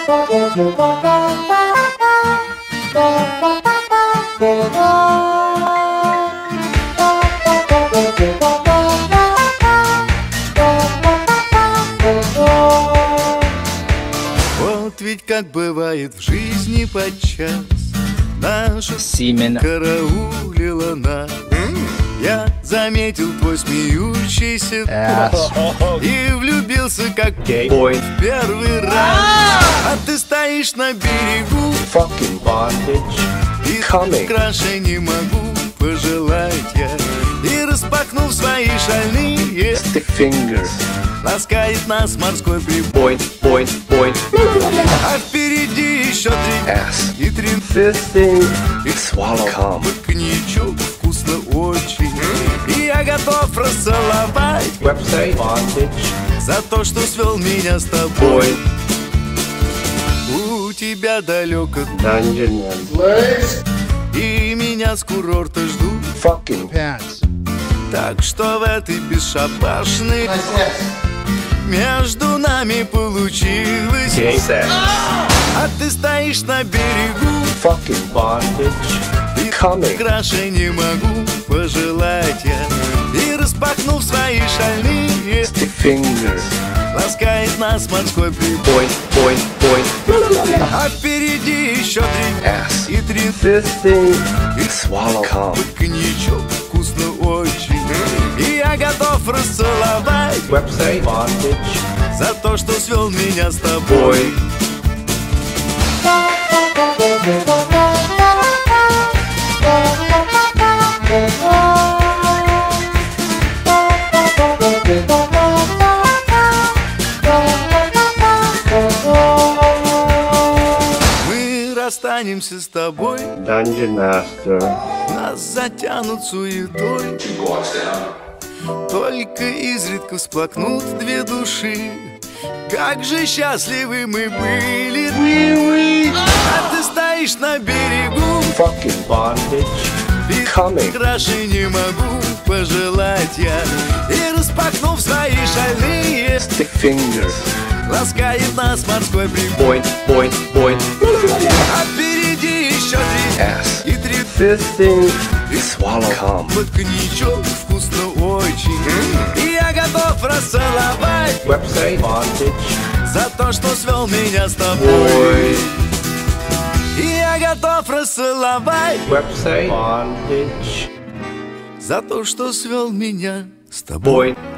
Вот ведь как бывает в жизни подчас, наша Семена караулила нас. Я заметил твой смеющийся и влюбился как Бой в первый раз. А ты стоишь на берегу Fucking bondage и Coming. краше не могу пожелать я. И распахнув свои шальные, Stick fingers ласкает нас морской прибой. Boy А впереди еще 3 Ass и 3 Fisting Swallow cum коньячок, вкусно очень. И я готов расцеловать Website bondage за то, что свел меня с тобой. Boy У тебя далеко Dungeon и меня с курорта ждут. Fucking Так что в этой бесшабашной между нами получилось. Gay sex А ты стоишь на берегу Fucking bondage и Coming. краше не могу пожелать я. И распахнув свои шальные, Stick fingers ласкает нас морской прибой. Boy А впереди еще 3 Ass и 3 Fisting Swallow cum коньячок, вкусно очень. И я готов расцеловать Website bondage за то, что свел меня с тобой. Boy Мы расстанемся с тобой, Dungeon Master нас затянут суетой. Только изредка всплакнут 2 души. Как же счастливы мы были. А ты стоишь на берегу Fucking bondage и Coming. краше не могу пожелать я. И распахнув свои шальные, Stick fingers ласкает нас морской прибой. Boy А впереди еще 3 Ass и 3 Fisting Swallow cum под коньячок, вкусно очень. И я готов расцеловать Website bondage за то, что свел меня с тобой. Boy И я готов расцеловать Website bondage за то, что свел меня с тобой. Boy